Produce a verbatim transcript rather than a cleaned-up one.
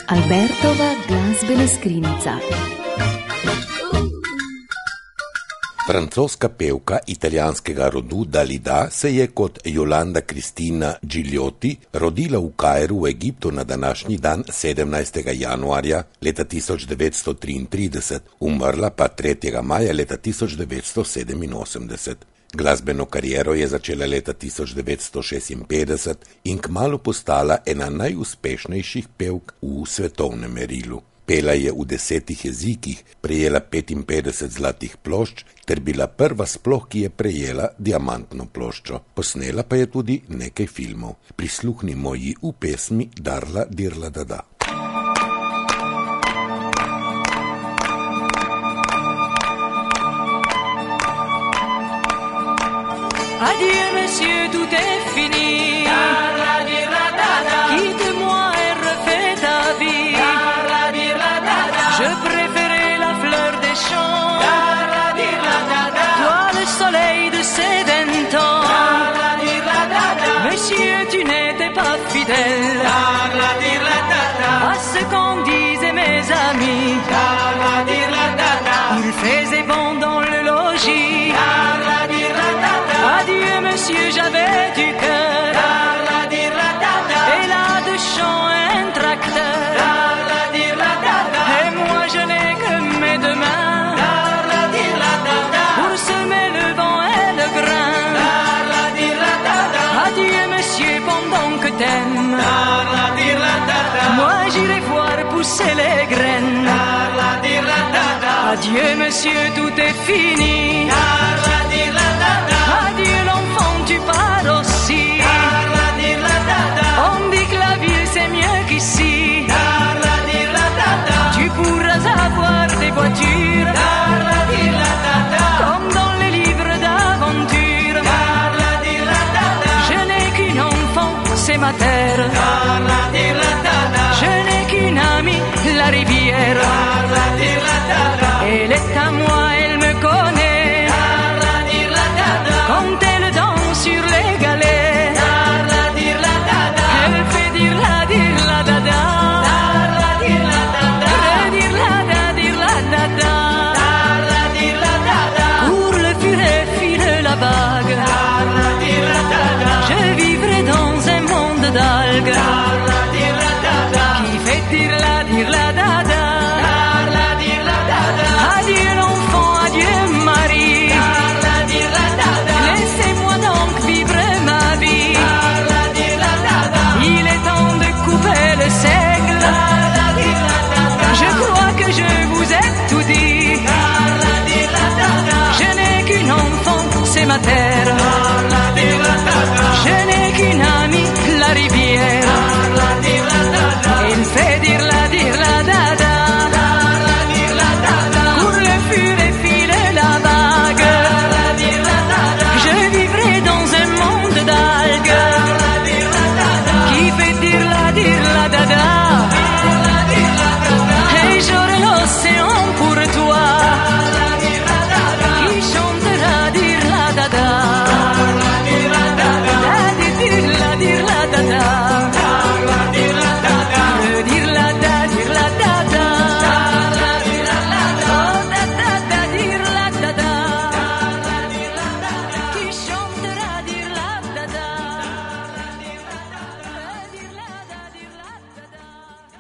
Albertova glasbena skrinjica. Francoska pevka italijanskega rodu Dalida se je kot Jolanda Cristina Gigliotti rodila v Kairu v Egiptu na današnji dan sedemnajstega januarja leta tisoč devetsto triintrideset, umrla pa tretjega maja leta tisoč devetsto sedeminosemdeset. Glasbeno kariero je začela leta tisoč devetsto šestinpetdeset in kmalu postala ena najuspešnejših pevk v svetovnem merilu. Pela je v desetih jezikih, prejela petinpetdeset zlatih plošč ter bila prva sploh, ki je prejela diamantno ploščo. Posnela pa je tudi nekaj filmov. Prisluhnimo ji v pesmi Darla dirla da da. Adieu monsieur, tout est fini. Darla dirla da da. Quitte-moi et refais ta vie. Darla dirla da da. Je préférais la fleur des champs. Darla dirla da da. Toi le soleil de ces vingt ans. Darla dirla da da. Monsieur, tu n'étais pas fidèle. Darla dirla da da. À ce qu'en disaient mes amis. Darla dirla da da. Il faisait bon dans le logis. Darla dirla da da. Adieu monsieur, j'avais du cœur. Darla dirla da da. Et là de chant un tracteur. Darla dirla da da. Et moi je n'ai que mes deux mains. Darla dirla da da. Pour semer le vent et le grain. Darla dirla da da. Adieu monsieur pendant que t'aimes. Darla dirla da da. Moi j'irai voir pousser les graines. Darla dirla da da. Adieu monsieur, tout est fini. Darla dirla da da. Adieu l'enfant, tu pars aussi. Darla dirla da da. On dit que la ville c'est mieux qu'ici. Darla dirla da da. Tu pourras avoir des voitures. Darla dirla da da. Comme dans les livres d'aventure. Darla dirla da da. Je n'ai qu'une enfant, c'est ma terre. Darla dirla da da. Je n'ai qu'une amie, la rivière. Darla dirla da da. Elle est à moi, elle me connaît. Darla dirla da da. Quand elle danse sur les galets. Darla dirla da da. Elle fait dire la dire la da da. Darla dirla da da. Redire la da dire la da da. Darla dirla da da. Pour le furet file la bague. Darla dirla da da. Je vivrai dans un monde d'algues. Darla dirla da da. Qui fait dire la dire la da da. Darla dirla da da. Adieu l'enfant, adieu Marie. Darla dirla da da. Laissez-moi donc vivre ma vie. Darla dirla da da. Il est temps de couper le seigle. Darla dirla da da. Je crois que je vous ai tout dit. Darla dirla da da. Je n'ai qu'une enfant, c'est ma terre.